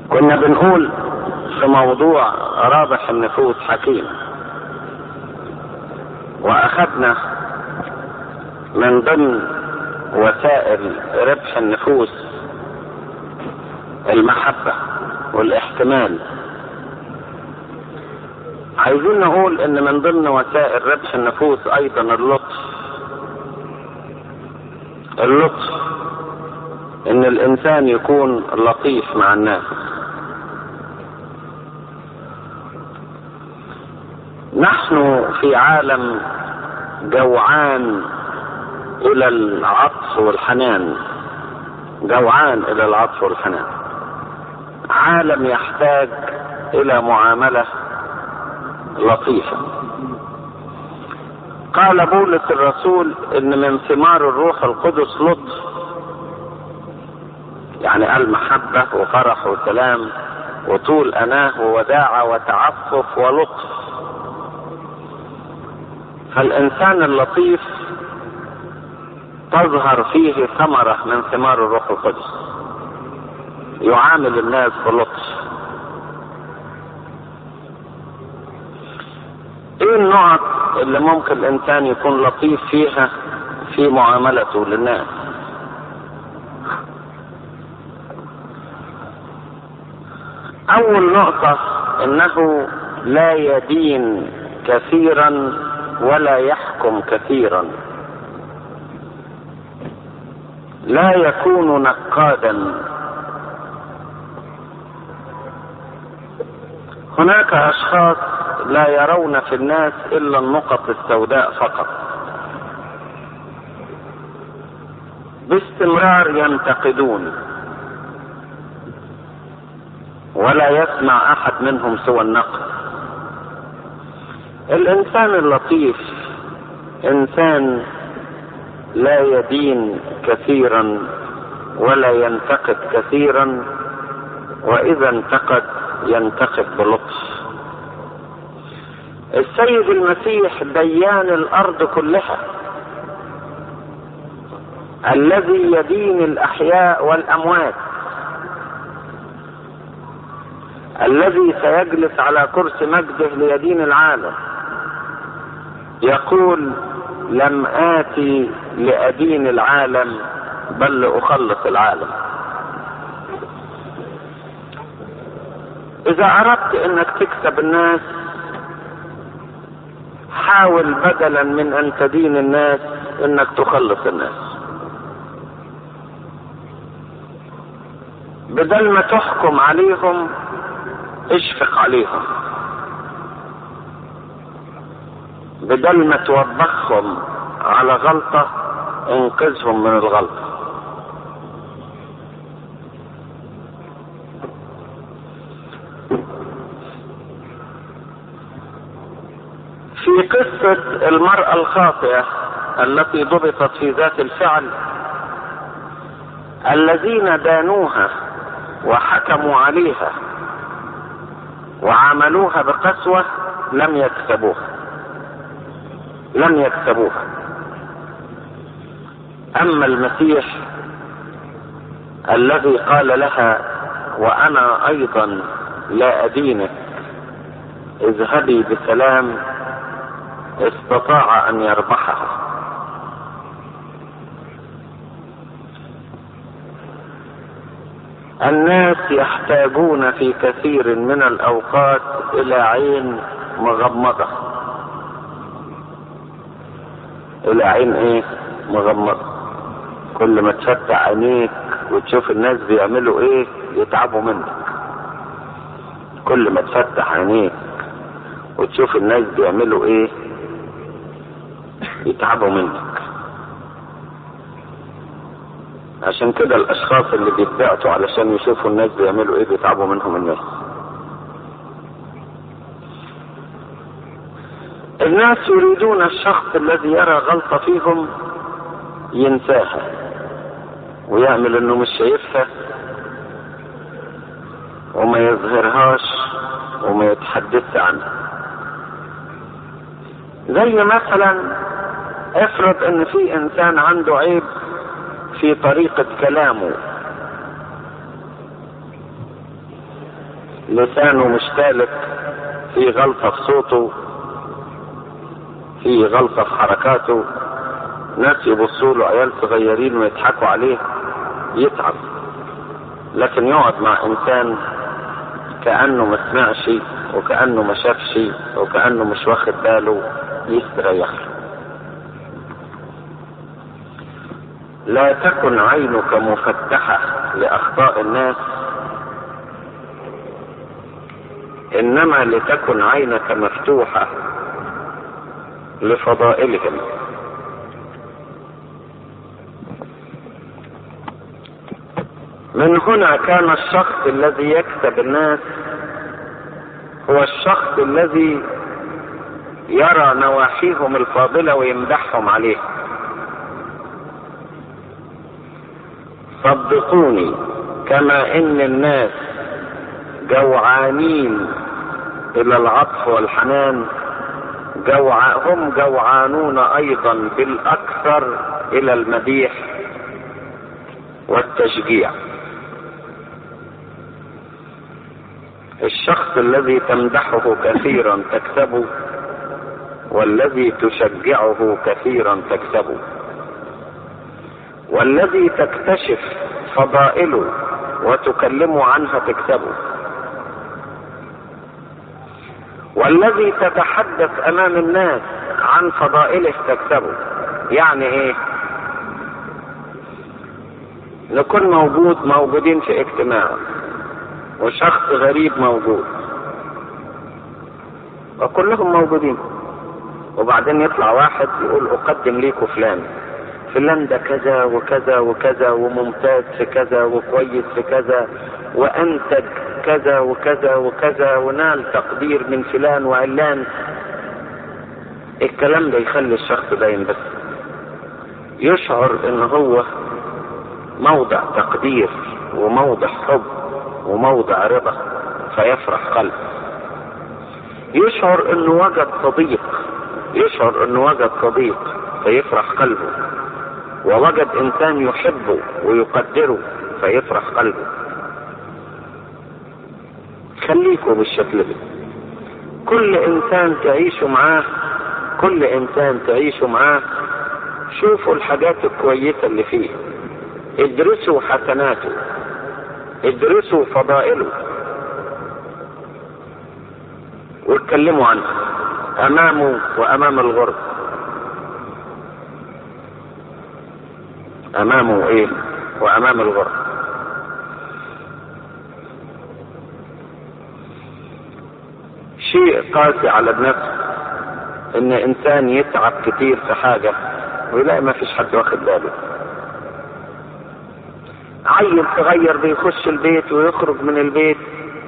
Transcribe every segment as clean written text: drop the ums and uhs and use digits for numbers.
كنا بنقول في موضوع رابح النفوس حكيم، واخذنا من ضمن وسائل ربح النفوس المحبة والاحتمال. عايزين نقول ان من ضمن وسائل ربح النفوس ايضا اللطف، ان الانسان يكون لطيف مع الناس. نحن في عالم جوعان الى العطف والحنان، عالم يحتاج الى معاملة لطيفة. قال بولس الرسول ان من ثمار الروح القدس لطف، يعني المحبة وفرح وسلام وطول أناه ووداعة وتعفف ولطف. فالإنسان اللطيف تظهر فيه ثمرة من ثمار الروح القدس، يعامل الناس بلطف. ايه النقط اللي ممكن الانسان يكون لطيف فيها في معاملته للناس؟ اول نقطة انه لا يدين كثيرا ولا يحكم كثيرا، لا يكون نقادا. هناك اشخاص لا يرون في الناس الا النقط السوداء فقط، باستمرار ينتقدون ولا يسمع احد منهم سوى النقد. الانسان اللطيف انسان لا يدين كثيرا ولا ينتقد كثيرا، واذا انتقد ينتقد بلطف. السيد المسيح ديان الارض كلها، الذي يدين الاحياء والاموات، الذي سيجلس على كرسي مجده ليدين العالم، يقول لم آتي لأدين العالم بل لأخلص العالم. إذا أردت أنك تكسب الناس حاول بدلا من أن تدين الناس أنك تخلص الناس. بدل ما تحكم عليهم اشفق عليهم، بدل ما توبخهم على غلطة انقذهم من الغلطة. في قصة المرأة الخاطئة التي ضبطت في ذات الفعل، الذين دانوها وحكموا عليها وعاملوها بقسوة لم يكسبوها. اما المسيح الذي قال لها وانا ايضا لا ادينك اذهبي بسلام، استطاع ان يربحها. الناس يحتاجون في كثير من الاوقات الى عين مغمضة. الى عين ايه؟ مغمضة. كل ما تفتح عينيك وتشوف الناس بيعملوا ايه يتعبوا منك. كل ما تفتح عينيك وتشوف الناس بيعملوا ايه يتعبوا منك. عشان كده الاشخاص اللي بيتبعتوا علشان يشوفوا الناس بيعملوا ايه بيتعبوا منهم الناس. الناس يريدون الشخص الذي يرى غلطة فيهم ينساها ويعمل انه مش شايفها وما يظهرهاش وما يتحدث عنها. زي مثلا افرض ان في انسان عنده عيب في طريقة كلامه، لسانه مش سالك، في غلطة في صوته، في غلطة في حركاته، ناس يبصوا له عيال صغيرين ويضحكوا عليه، يتعب. لكن يقعد مع انسان كأنه ما سمعش وكأنه ما شافش وكأنه مش واخد باله، يستريح. لا تكن عينك مفتحة لأخطاء الناس، إنما لتكن عينك مفتوحة لفضائلهم. من هنا كان الشخص الذي يكسب الناس هو الشخص الذي يرى نواحيهم الفاضلة ويمدحهم عليها. صدقوني، كما ان الناس جوعانين الى العطف والحنان، هم جوعانون ايضا بالاكثر الى المديح والتشجيع. الشخص الذي تمدحه كثيرا تكسبه، والذي تشجعه كثيرا تكسبه، والذي تكتشف فضائله وتكلمه عنها تكسبه، والذي تتحدث امام الناس عن فضائله تكسبه. يعني ايه؟ نكون موجودين في اجتماع وشخص غريب موجود وكلهم موجودين، وبعدين يطلع واحد يقول اقدم ليكوا فلان ده كذا وكذا وكذا وممتاز في كذا وكويس في كذا وانتج كذا وكذا وكذا ونال تقدير من فلان وعلان. الكلام ده يخلي الشخص ده ينبسط، يشعر ان هو موضع تقدير وموضع حب وموضع رضا، فيفرح قلبه. يشعر انه وجد صديق فيفرح قلبه، ووجد انسان يحبه ويقدره فيفرح قلبه. خليكوا بالشكل ده. كل انسان تعيشوا معاه شوفوا الحاجات الكويسة اللي فيه، ادرسوا حسناته، ادرسوا فضائله، واتكلموا عنه امامه وامام الغرب. امامه ايه؟ وامام الغرب. شيء قاسي على النفس ان انسان يتعب كتير في حاجة ويلاقي ما فيش حد واخد باله. عيل صغير بيخش البيت ويخرج من البيت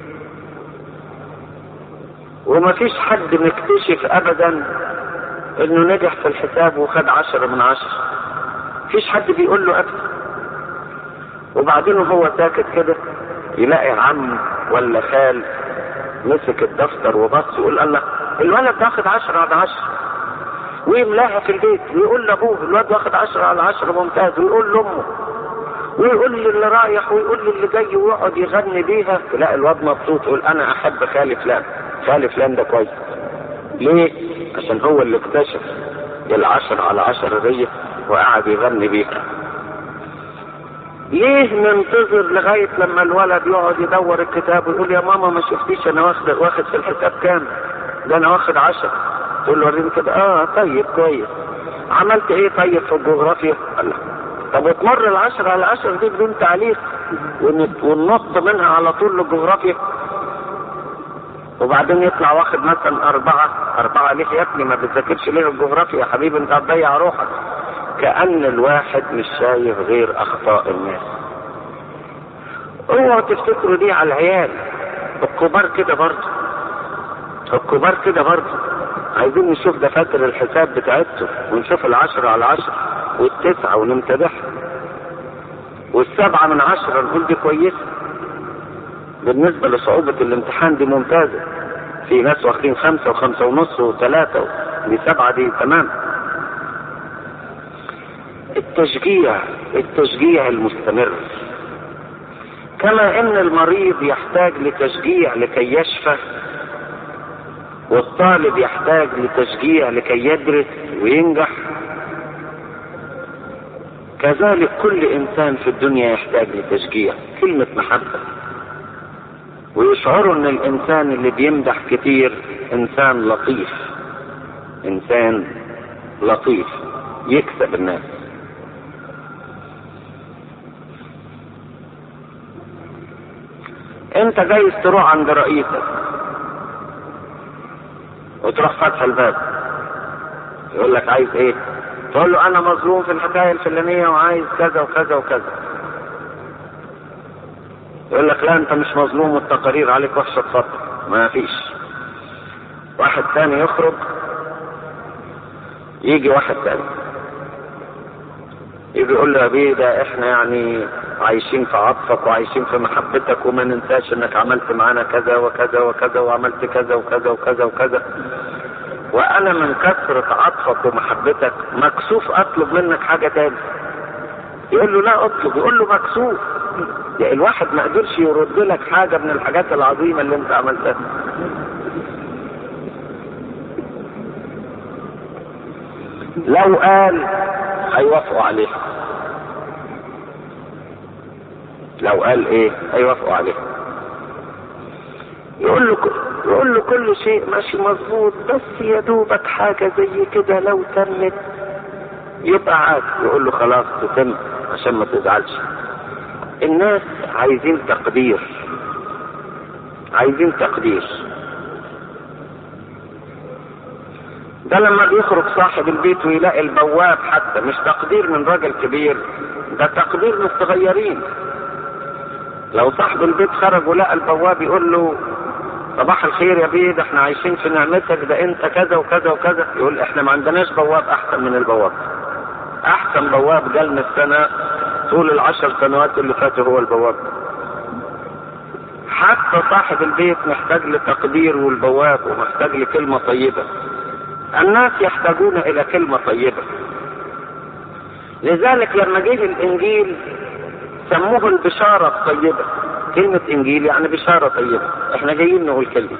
وما فيش حد مكتشف ابدا انه نجح في الحساب وخد 10 من 10. فيش حد بيقول له ابدا. وبعدين هو ساكت كده يلاقي عم ولا خال مسك الدفتر وبص يقول الله الولد واخد 10 على 10، ويملاها في البيت ويقول لابوه الولد واخد 10 على 10 ممتاز، ويقول لامه ويقول لي اللي رايح ويقول لي اللي جاي ويقعد يغني بيها. لا، الواد مبسوط يقول انا احب خالي فلان ده كويس. ليه؟ عشان هو اللي اكتشف 10 على 10 دي وقعد يغني بيها. ليه ننتظر لغاية لما الولد يقعد يدور الكتاب ويقول يا ماما ما شفتيش انا واخد في الحساب كام؟ ده انا واخد 10. تقول له وريني كده. طيب كويس. عملت ايه طيب في الجغرافيا؟ الله. طب وتمر 10 على 10 دي بدون تعليق وننط منها على طول للجغرافيا، وبعدين يطلع واخد مثلا 4. ليه يا ابني ما بتذاكرش ليه الجغرافيا يا حبيبي؟ انت هتضيع روحك. كأن الواحد مش شايف غير اخطاء الناس. اوعوا تفتكروا دي على العيال، الكبار كده برضه عايزين نشوف دفاتر الحساب بتاعتهم ونشوف 10 على 10 و9 ونمتدحها، 7 من 10 نقول دي كويسه. بالنسبه لصعوبه الامتحان دي ممتازه. في ناس واخدين 5 و5 ونص و3 دي 7 دي تمام. التشجيع المستمر، كما ان المريض يحتاج لتشجيع لكي يشفى، والطالب يحتاج لتشجيع لكي يدرس وينجح، كذلك كل انسان في الدنيا يحتاج لتشجيع، كلمة محبة، ويشعروا ان الانسان اللي بيمدح كتير انسان لطيف، انسان لطيف يكسب الناس. انت جايز تروح عند رئيسك وتروح فتح الباب، يقول لك عايز ايه؟ تقول له انا مظلوم في الحكاية الفلانية وعايز كذا وكذا وكذا. يقول لك لا انت مش مظلوم والتقارير عليك وحشة، اتفضل. ما فيش. واحد ثاني يخرج، يجي واحد ثاني يجي يقول له يا بيه ده احنا يعني عايشين في عطفك وعايشين في محبتك، وما ننساش انك عملت معانا كذا وكذا وكذا وعملت كذا وكذا وكذا وكذا، وانا من كثرة عطفك ومحبتك مكسوف اطلب منك حاجة تاني. يقول له لا اطلب، يقول له مكسوف. يعني الواحد ما قدرش يرد لك حاجة من الحاجات العظيمة اللي انت عملتها. لو قال هيوافقوا عليه، لو قال ايه هيوافقوا عليه. يقول له كل شيء ماشي مظبوط، بس يا دوبك حاجة زي كده لو تمت يبقى عاد. يقول له خلاص تتم عشان ما تزعلش. الناس عايزين تقدير، عايزين تقدير. ده لما بيخرج صاحب البيت ويلاقي البواب حتى مش تقدير من راجل كبير، ده تقدير من الصغيرين. لو صاحب البيت خرج ولقى البواب يقول له صباح الخير يا بيه، ده احنا عايشين في نعمتك، ده انت كذا وكذا وكذا، يقول احنا ما عندناش بواب احسن من البواب. احسن بواب جالنا السنة طول 10 سنوات اللي فاتوا هو البواب. حتى صاحب البيت محتاج لتقدير والبواب ومحتاج لكلمة طيبة. الناس يحتاجون الى كلمة طيبة. لذلك لما جه الانجيل سموه البشارة الطيبة. كلمة انجيل يعني بشارة طيبة، احنا جايين نقول كلمة.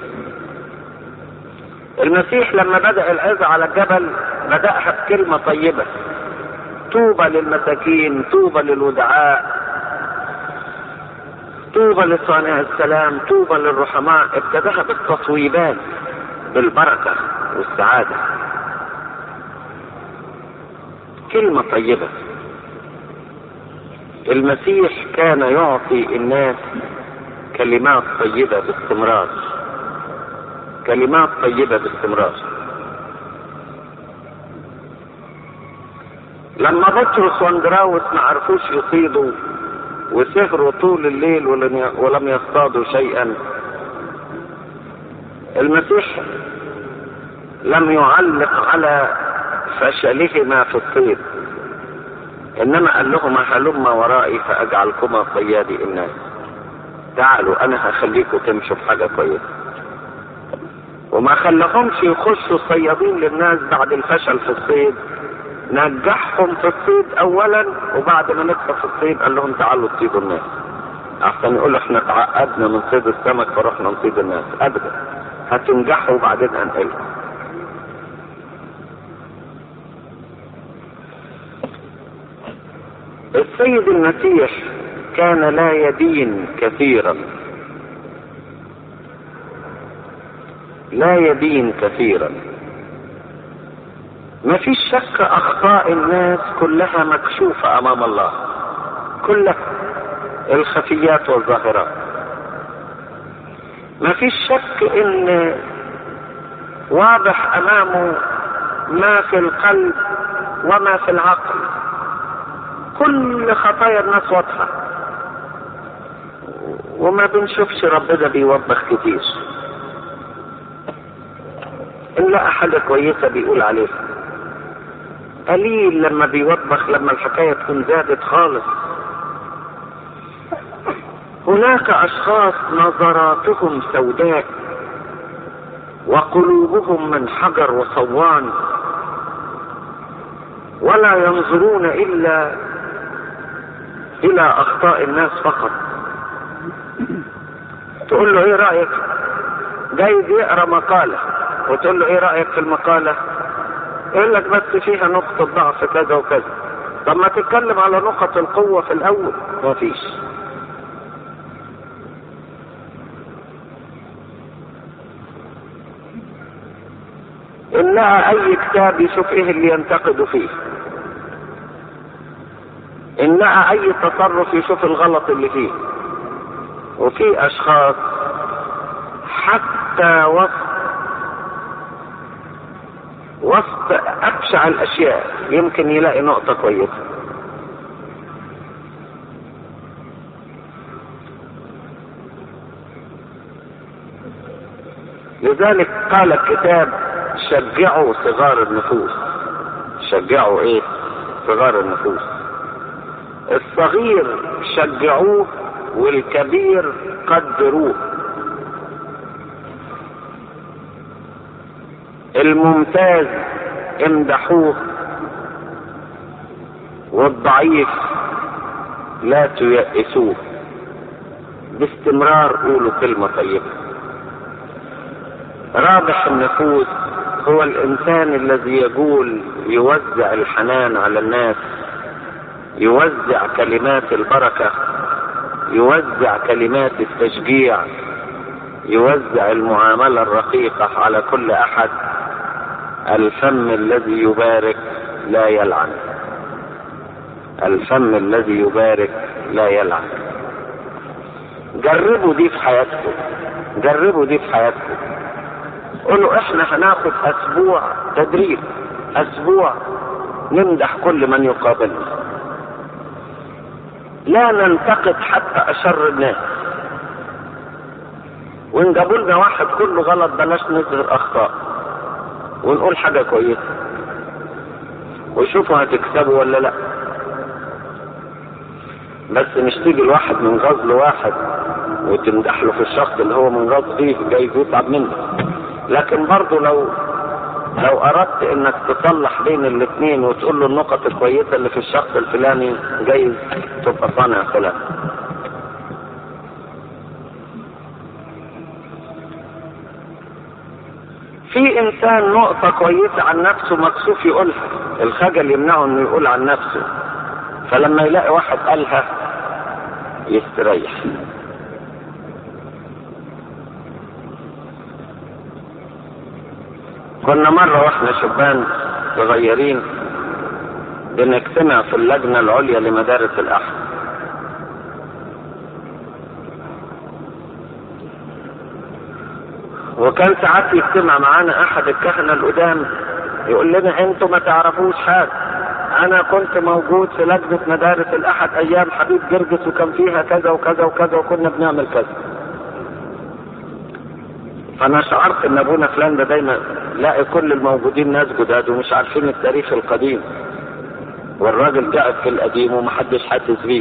المسيح لما بدأ العظة على الجبل بدأها بكلمة طيبة: طوبى للمساكين، طوبى للودعاء، طوبى لصانع السلام، طوبى للرحماء. ابتدأها بالتطويبات، بالبركة والسعادة. كلمة طيبة. المسيح كان يعطي الناس كلمات طيبة باستمرار، كلمات طيبة باستمرار. لما بطرس واندراوس ما عرفوش يصيدوا وسهروا طول الليل ولم يصطادوا شيئا، المسيح لم يعلق على فشلهما في الصيد، انما قال لهما هلما ورائي فاجعلكما صيادي الناس. تعالوا انا هخليكم تمشوا في حاجة كويسة. وما خلهمش يخشوا صيادين للناس بعد الفشل في الصيد، نجحهم في الصيد اولا، وبعد ما نكسب في الصيد قال لهم تعالوا تصيدوا الناس. احسن يقول احنا تعقدنا من صيد السمك فرحنا نصيد الناس. ابدا، هتنجحوا وبعدين هنقلكم. السيد المسيح كان لا يدين كثيرا، لا يدين كثيرا. ما فيش شك اخطاء الناس كلها مكشوفة امام الله، كلها الخفيات والظاهرات. ما فيش شك ان واضح امامه ما في القلب وما في العقل. كل خطايا الناس واضحة، وما بنشوفش ربنا بيوبخ كتير. ان لقى حاجة كويسة بيقول عليها، قليل لما بيوبخ لما الحكاية تكون زادت خالص. هناك اشخاص نظراتهم سوداء وقلوبهم من حجر وصوان، ولا ينظرون الا الى اخطاء الناس فقط، تقول له ايه رأيك؟ جايز يقرأ مقالة وتقول له ايه رأيك في المقالة؟ يقول لك بس فيها نقطة ضعف كذا وكذا. طب ما تتكلم على نقط القوة في الأول. ما فيش. إنها أي كتاب يشوف إيه اللي ينتقد فيه، إنها أي تصرف يشوف الغلط اللي فيه. وفي أشخاص حتى وسط أبشع الأشياء يمكن يلاقي نقطة كويسة. لذلك قال الكتاب شجعوا صغار النفوس. شجعوا ايه؟ صغار النفوس. الصغير شجعوه والكبير قدروه. الممتاز امدحوه والضعيف لا تيأسوه. باستمرار قولوا كلمة طيبة. رابح النفوس هو الإنسان الذي يقول يوزع الحنان على الناس، يوزع كلمات البركة، يوزع كلمات التشجيع، يوزع المعاملة الرقيقة على كل أحد. الفم الذي يبارك لا يلعن. الفم الذي يبارك لا يلعن. جربوا دي في حياتكم. جربوا دي في حياتكم. قولوا احنا هناخد اسبوع تدريب، اسبوع نمدح كل من يقابلنا، لا ننتقد حتى اشر الناس. وان جابوا لنا واحد كله غلط بلاش نظهر اخطاء ونقول حاجة كويسة وشوفوا هتكسبوا ولا لا. بس مش تيجي الواحد من غزل واحد وتمدح له في الشخص اللي هو من غزل فيه، جايز يتعب منه. لكن برضو لو اردت انك تصلح بين الاثنين وتقول له النقط الكويسة اللي في الشخص الفلاني، جايز تبقى صانع خلاف. في انسان نقطة كويسة عن نفسه مكسوف يقولها، الخجل يمنعه انه يقول عن نفسه، فلما يلاقي واحد قالها يستريح. كنا مرة واحنا شبان صغيرين بنجتمع في اللجنة العليا لمدارس الأحد، وكان ساعات يجتمع معانا أحد الكهنة القدام يقول لنا انتوا ما تعرفوش حاجة، أنا كنت موجود في لجنة مدارس الأحد أيام حبيب جرجس وكان فيها كذا وكذا وكذا وكنا بنعمل كذا. فأنا شعرت إن أبونا فلان ده دايما لاقي كل الموجودين ناس جداد ومش عارفين التاريخ القديم، والراجل قاعد في القديم ومحدش حاسس بيه.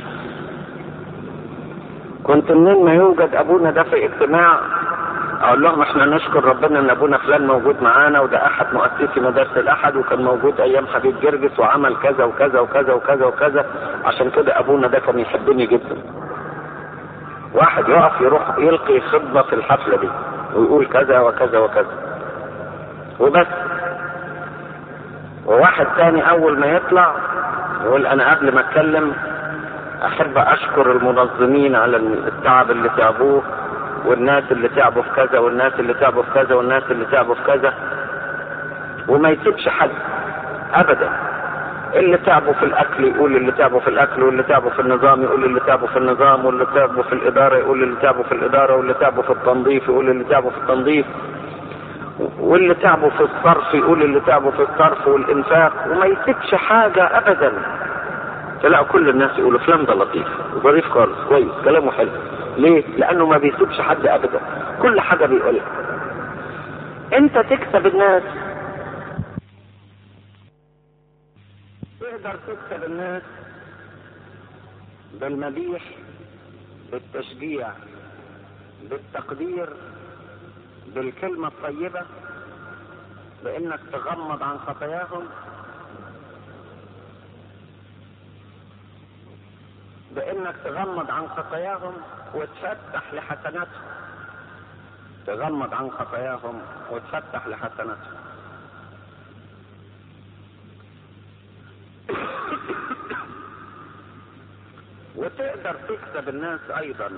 كنت منين ما يوجد أبونا ده في اجتماع أقول لهم إحنا نشكر ربنا إن أبونا فلان موجود معانا، وده أحد مؤسسي مدارس الأحد وكان موجود أيام حبيب جرجس وعمل كذا وكذا وكذا وكذا وكذا، عشان كده أبونا ده كان يحبني جدا. واحد يقف يروح يلقي خطبة في الحفلة دي ويقول كذا وكذا وكذا وبس. وواحد تاني اول ما يطلع يقول انا قبل ما اتكلم احب اشكر المنظمين على التعب اللي تعبوه، والناس اللي تعبوا في كذا والناس اللي تعبوا في كذا والناس اللي تعبوا في كذا، وما يسيبش حد ابدا. اللي تعبوا في الاكل يقول اللي تعبوا في الاكل، واللي تعبوا في النظام يقول اللي تعبوا في النظام، واللي تعبوا في الاداره يقول اللي تعبوا في الاداره، واللي تعبوا في التنظيف يقول اللي تعبوا في التنظيف، واللي تعبوا في الصرف يقول اللي تعبوا في الصرف والانفاق، وما يسيبش حاجه ابدا. تلاقوا كل الناس يقولوا فلان ده لطيف وظريف خالص كويس كلامه حلو. ليه؟ لانه ما بيسيبش حد ابدا، كل حاجه بيقولها. انت تكسب الناس، تقدر تكسب الناس بالمديح، بالتشجيع، بالتقدير، بالكلمة الطيبة، بانك تغمض عن خطاياهم، بانك تغمض عن خطاياهم وتفتح لحسناتهم، تغمض عن خطاياهم وتفتح لحسناتهم. وتقدر تكسب الناس ايضا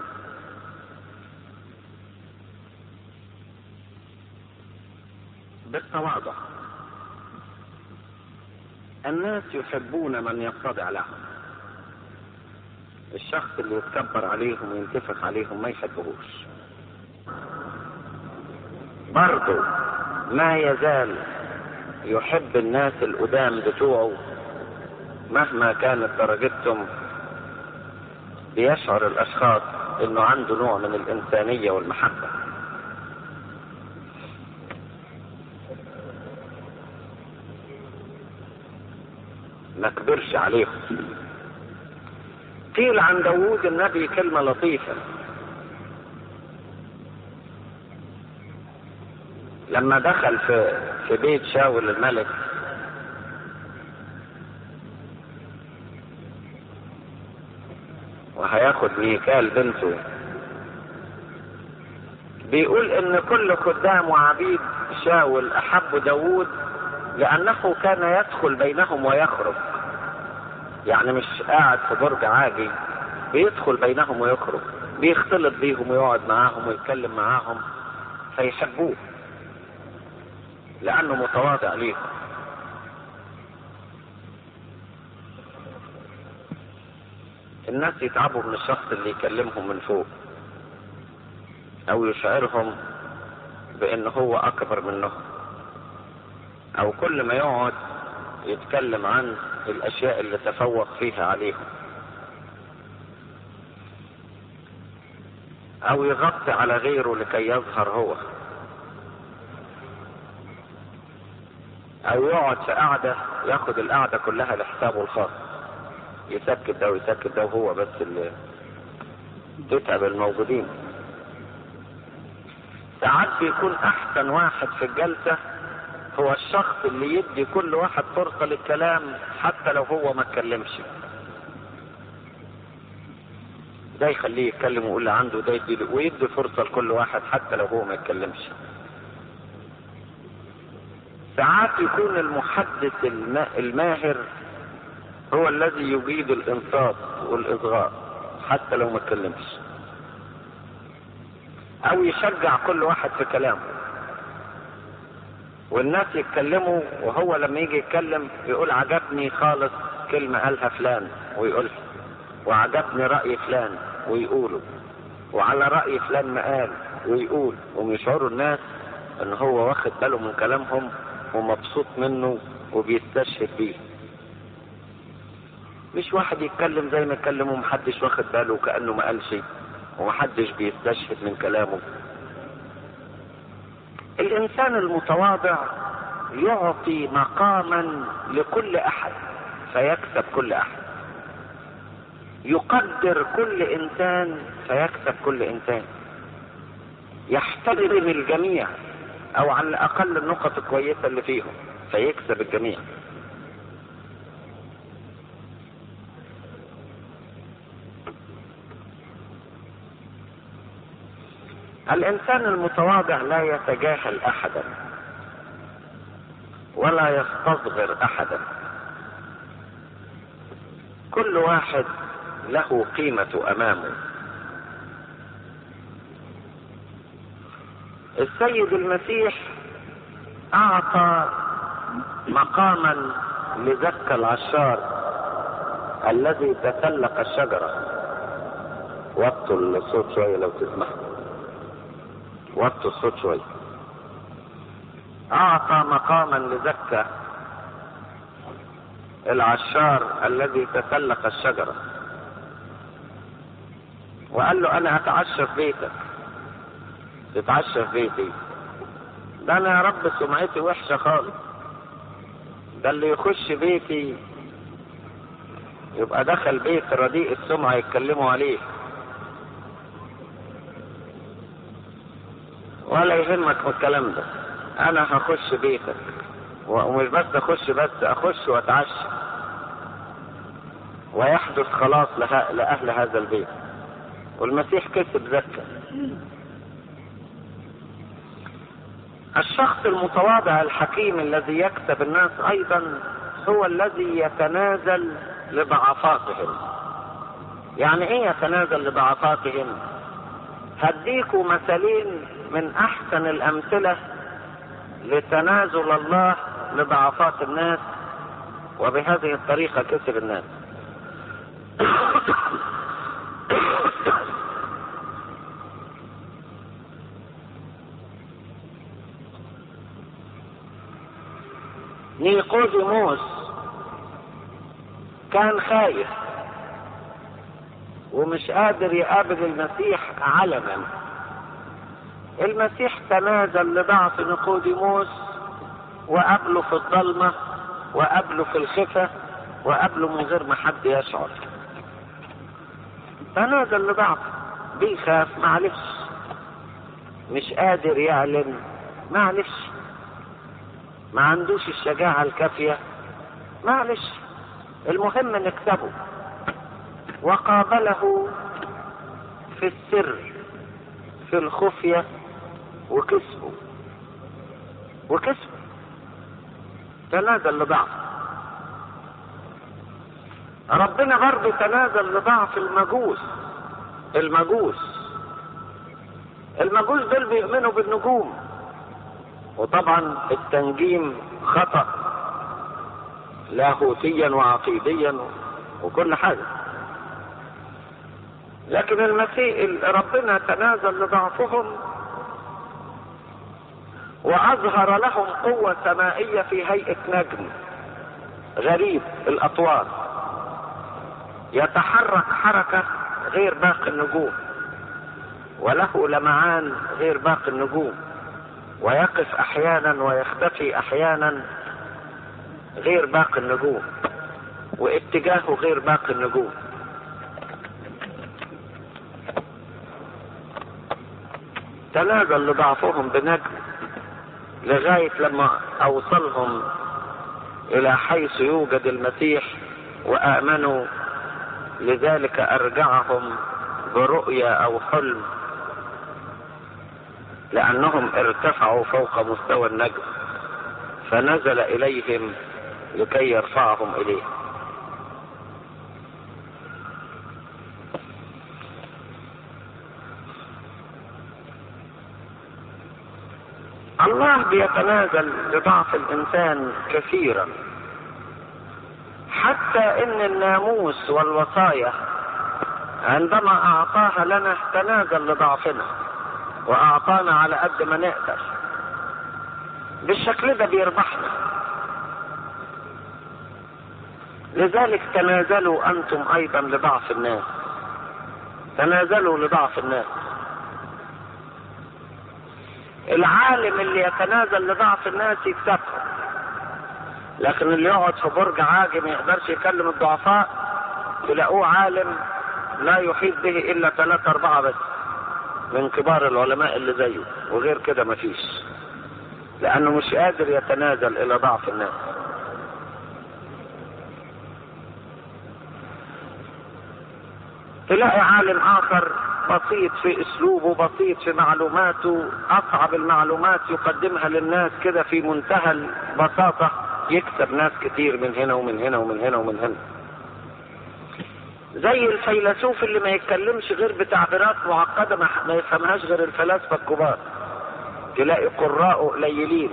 بالتواضع. الناس يحبون من يتضع لهم. الشخص اللي يتكبر عليهم وينتفخ عليهم ما يحبهوش. برضو ما يزال يحب الناس القدام بتوعه مهما كانت درجتهم. بيشعر الاشخاص انه عنده نوع من الانسانية والمحبة. ما كبرش عليهم. قيل عن داوود النبي كلمة لطيفة لما دخل في بيت شاول الملك، وهياخد ميكال بنته. بيقول ان كل خدام وعبيد شاول احبوا داوود لانه كان يدخل بينهم ويخرج. يعني مش قاعد في برج عاجي، بيدخل بينهم ويخرج، بيختلط بيهم ويقعد معاهم ويتكلم معاهم، فيحبوه لانه متواضع ليهم. الناس يتعبوا من الشخص اللي يكلمهم من فوق او يشعرهم بان هو اكبر منهم، او كل ما يقعد يتكلم عن الاشياء اللي تفوق فيها عليهم، او يغطي على غيره لكي يظهر هو، او يقعد في قعدة ياخد القعدة كلها لحسابه الخاص، يسكت ده ويسكت ده وهو بس اللي تتعب الموجودين. ساعات بيكون احسن واحد في الجلسة هو الشخص اللي يدي كل واحد فرصة للكلام حتى لو هو ما اتكلمش. ده يخليه يتكلم ويقول اللي عنده، ده يدي ويدي فرصة لكل واحد حتى لو هو ما يتكلمش. ساعات يكون المحدث الماهر هو الذي يجيد الانصات والاصغاء حتى لو ما اتكلمش، او يشجع كل واحد في كلامه، والناس يتكلموا وهو لما يجي يتكلم يقول عجبني خالص كلمة قالها فلان ويقولها، وعجبني رأي فلان ويقوله، وعلى رأي فلان ما قال ويقول، ويشعروا الناس ان هو واخد باله من كلامهم ومبسوط منه وبيستشهد بيه. مش واحد يتكلم زي ما يتكلم ومحدش واخد باله كأنه ما قال شيء ومحدش بيستشهد من كلامه. الانسان المتواضع يعطي مقاما لكل احد فيكسب كل احد، يقدر كل انسان فيكسب كل انسان، يحترم الجميع او على الاقل النقط الكويسة اللي فيهم فيكسب الجميع. الانسان المتواضع لا يتجاهل احدا ولا يستصغر احدا. كل واحد له قيمة امامه. السيد المسيح اعطى مقاما لزكى العشار الذي تسلق الشجرة. وطوا الصوت شوية لو تسمح، وطوا الصوت شوية. اعطى مقاما لزكى العشار الذي تسلق الشجرة وقال له انا اتعشى في بيتك. تتعشى في بيتي؟ ده انا يا رب سمعتي وحشة خالص، ده اللي يخش بيتي يبقى دخل بيت رديء السمعة يتكلموا عليه. ولا يهمك من الكلام ده، انا هخش بيتك ومش بس اخش، بس اخش واتعشى ويحدث خلاص لاهل هذا البيت. والمسيح كسب زكا. الشخص المتواضع الحكيم الذي يكسب الناس ايضا هو الذي يتنازل لضعفاتهم. يعني ايه يتنازل لضعفاتهم؟ هديكوا مثالين من احسن الامثلة لتنازل الله لضعفات الناس، وبهذه الطريقة كسب الناس. نيقوديموس كان خايف ومش قادر يقابل المسيح علنا. المسيح تنازل لضعف نيقوديموس وقابله في الظلمة وقابله في الخفة وقابله من غير ما حد يشعر. تنازل لضعف، بيخاف معلش، مش قادر يعلن معلش، ما عندوش الشجاعة الكافية معلش، المهم نكسبه. وقابله في السر في الخفية وكسبه تنازل لضعف. ربنا برضه تنازل لضعف المجوس دول بيؤمنوا بالنجوم، وطبعا التنجيم خطأ لاهوتيا وعقيديا وكل حاجة، لكن المسيح ربنا تنازل لضعفهم وأظهر لهم قوة سمائية في هيئة نجم غريب الأطوار، يتحرك حركة غير باقي النجوم، وله لمعان غير باقي النجوم، ويقف أحيانا ويختفي أحيانا غير باقي النجوم، واتجاهه غير باقي النجوم. تنازل لضعفهم بنجم لغاية لما أوصلهم إلى حيث يوجد المسيح وآمنوا. لذلك أرجعهم برؤية أو حلم، لأنهم ارتفعوا فوق مستوى النجم فنزل إليهم لكي يرفعهم إليه. الله بيتنازل لضعف الإنسان كثيرا، حتى إن الناموس والوصايا عندما أعطاها لنا تنازل لضعفنا وأعطانا على قد ما نقدر. بالشكل ده بيربحنا. لذلك تنازلوا أنتم أيضا لضعف الناس، تنازلوا لضعف الناس. العالم اللي يتنازل لضعف الناس يكسبهم، لكن اللي يقعد في برج عاجي ما يقدرش يكلم الضعفاء تلاقوه عالم لا يحيط به إلا 3-4 بس من كبار العلماء اللي زيه، وغير كده مفيش، لأنه مش قادر يتنازل إلى ضعف الناس. تلاقي عالم آخر بسيط في أسلوبه، بسيط في معلوماته، أصعب المعلومات يقدمها للناس كده في منتهى البساطة، يكسب ناس كتير من هنا ومن هنا ومن هنا ومن هنا. زي الفيلسوف اللي ما يتكلمش غير بتعبيرات معقدة ما يفهمهاش غير الفلاسفة الكبار، تلاقي قراءه قليلين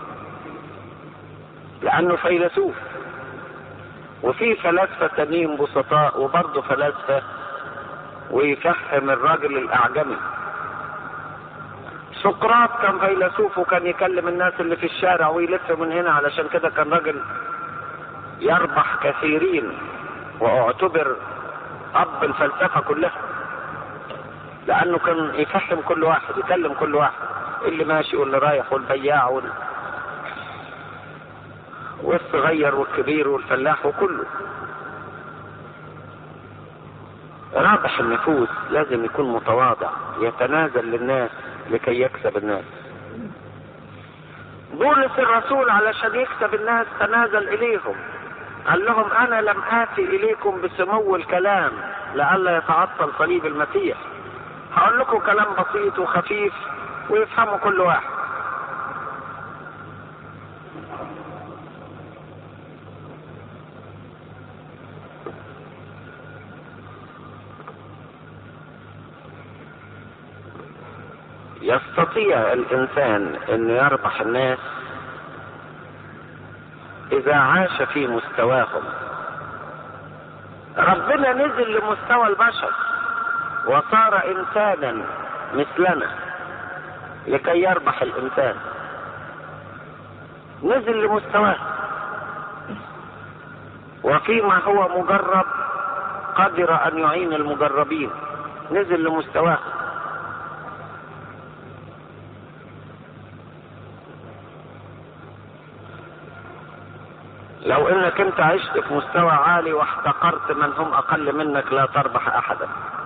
لأنه فيلسوف. وفي فلاسفة تانيين بسطاء وبرضه فلاسفة ويفهم الراجل الأعجمي. سقراط كان فيلسوف وكان يكلم الناس اللي في الشارع ويلف من هنا، علشان كده كان راجل يربح كثيرين واعتبر أب الفلسفة كلها، لأنه كان يفهم كل واحد، يكلم كل واحد، اللي ماشي واللي رايح والبياع والصغير والكبير والفلاح وكله. رابح النفوس لازم يكون متواضع، يتنازل للناس لكي يكسب الناس. بولس الرسول علشان يكسب الناس تنازل إليهم، قال لهم أنا لم آتي إليكم بسمو الكلام لئلا يتعطل صليب المسيح، هقول لكم كلام بسيط وخفيف ويفهموا كل واحد. يستطيع الإنسان أن يربح الناس إذا عاش في مستواهم. ربنا نزل لمستوى البشر وصار إنسانا مثلنا لكي يربح الإنسان. نزل لمستواه، وفيما هو مجرب قدر أن يعين المجربين. نزل لمستواه. لو انك انت عشت في مستوى عالي واحتقرت من هم اقل منك لا تربح احدا.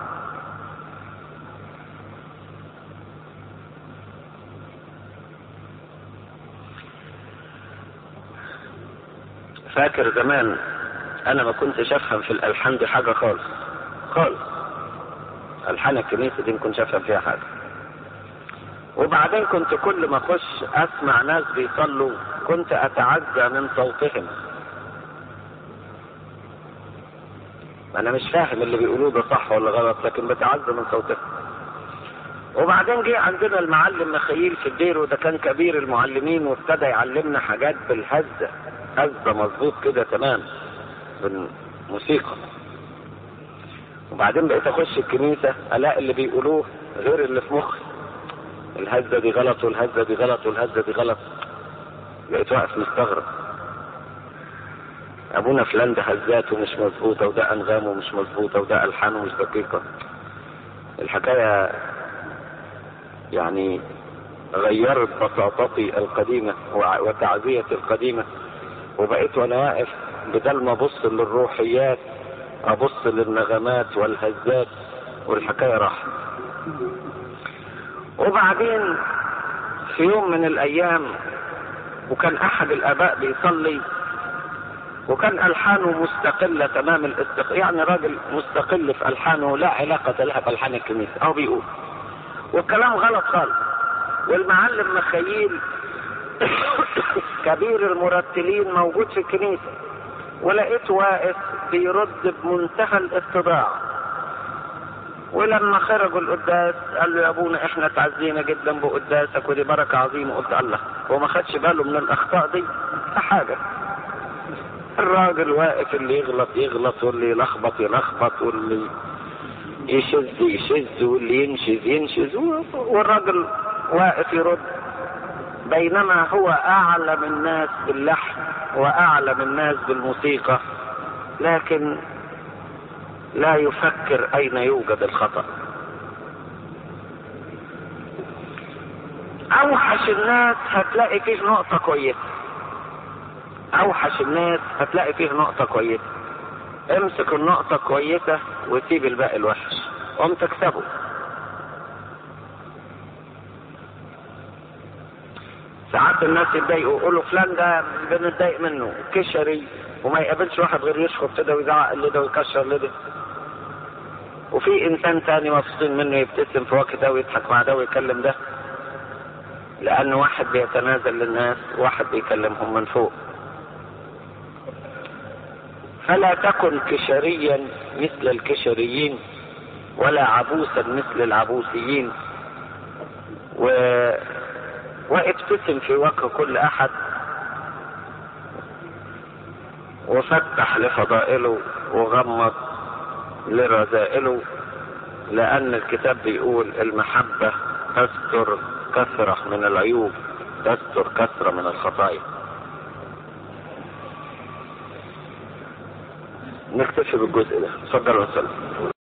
فاكر زمان انا ما كنتش افهم في الالحان دي حاجة خالص خالص. الحان الكنيسة دي ما كنتش افهم فيها حاجة. وبعدين كنت كل ما اخش اسمع ناس بيصلوا كنت اتعزى من صوتهم. انا مش فاهم اللي بيقولوه ده صح ولا غلط، لكن بتعزى من صوتهم. وبعدين جه عندنا المعلم مخيل في الدير، وده كان كبير المعلمين، وابتدى يعلمنا حاجات بالهزة، هزة مظبوط كده تمام بالموسيقى. وبعدين بقيت اخش الكنيسة الاقي اللي بيقولوه غير اللي في مخي. الهزة دي غلط والهزة دي غلط والهزة دي غلط. بقيت واقف مستغرب. ابونا فلان ده هزاته مش مظبوطة، وده انغامه مش مظبوطة، وده الحانه مش دقيقة. الحكاية يعني غيرت بساطتي القديمة وتعزيتي القديمة، وبقيت وانا واقف بدل ما ابص للروحيات ابص للنغمات والهزات، والحكاية راحت. وبعدين في يوم من الايام وكان احد الاباء بيصلي، وكان الحانه مستقلة تمام يعني راجل مستقل في الحانه لا علاقة لها بالحان الكنيسة او بيقول، والكلام غلط خالص. والمعلم مخيل كبير المرتلين موجود في الكنيسة، ولقيته واقف بيرد بمنتهى الاتضاع. ولما خرجوا القداس قال له يا ابونا احنا تعزينا جدا بقداسك ودي بركة عظيمة. قلت الله، هو ما خدش باله من الاخطاء دي حاجة؟ الراجل واقف اللي يغلط يغلط واللي يلخبط يلخبط واللي يشذ يشذ واللي ينشز ينشز، والراجل واقف يرد، بينما هو اعلم الناس باللحن واعلم الناس بالموسيقى، لكن لا يفكر اين يوجد الخطأ. اوحش الناس هتلاقي فيه نقطة كويسة. اوحش الناس هتلاقي فيه نقطة كويسة. امسك النقطة كويسة وسيب الباقي الوحش، قم تكسبه. ساعات الناس يتضايقوا يقولوا فلان ده بنتضايق منه كشري، وما يقابلش واحد غير يشخط كده ويزعق لده ويكشر لده. وفي انسان تاني مبسوطين منه يبتسم في وقت ده ويضحك مع ده ويكلم ده، لان واحد بيتنازل للناس وواحد بيكلمهم من فوق. فلا تكن كشريا مثل الكشريين ولا عبوسا مثل العبوسيين، وابتسم في وجه كل احد وفتح لفضائله وغمض لرذائله، لان الكتاب بيقول المحبة تستر كثرة من العيوب، تستر كثرة من الخطايا. نكتفي بالجزء ده. اتفضل وسلم.